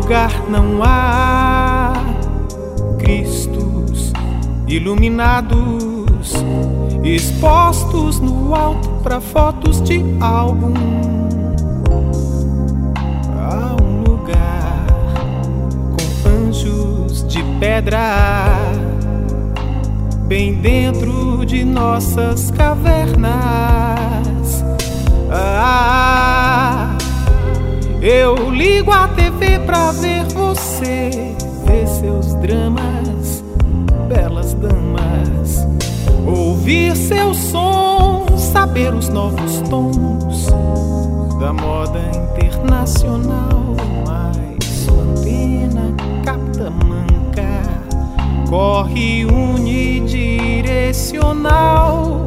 lugar não há Cristos iluminados, expostos no alto pra fotos de álbum. Há um lugar com anjos de pedra bem dentro de nossas cavernas. Eu ligo a TV pra ver você, ver seus dramas, belas damas, ouvir seu som, saber os novos tons da moda internacional. Mas sua antena capta manca, corre unidirecional.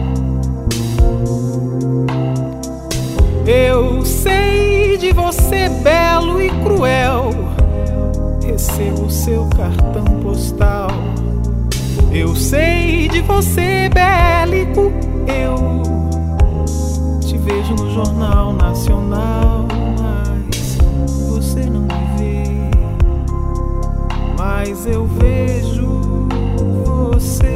Eu sei de você belo e cruel, recebo seu cartão postal. Eu sei de você bélico, eu te vejo no Jornal Nacional. Mas você não me vê, mas eu vejo você.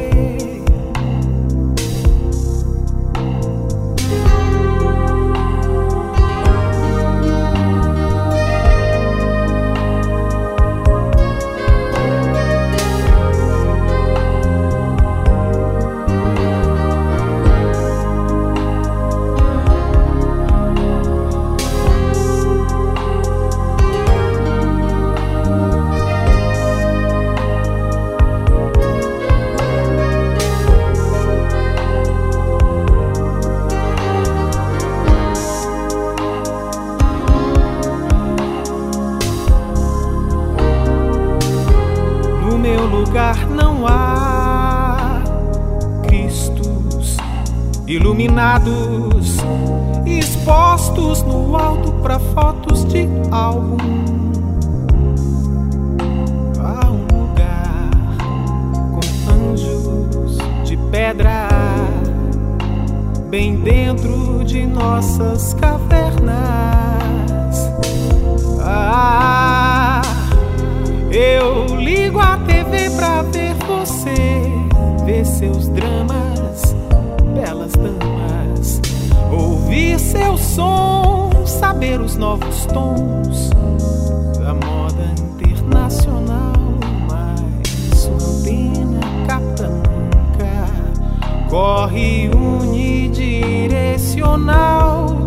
Lugar não há Cristos iluminados, expostos no alto pra fotos de álbum. Há um lugar com anjos de pedra bem dentro de nossas cavernas. Eu ligo a TV pra ver você, ver seus dramas, belas damas, ouvir seu som, saber os novos tons da moda internacional. Mas sua antena capta nunca, corre unidirecional.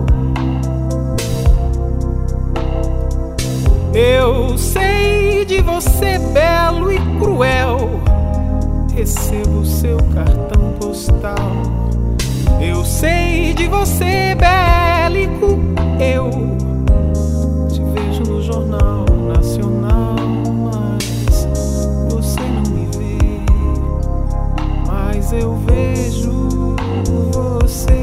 Eu sei de você belo e cruel, recebo seu cartão postal. Eu sei de você bélico, eu te vejo no Jornal Nacional. Mas você não me vê, mas eu vejo você.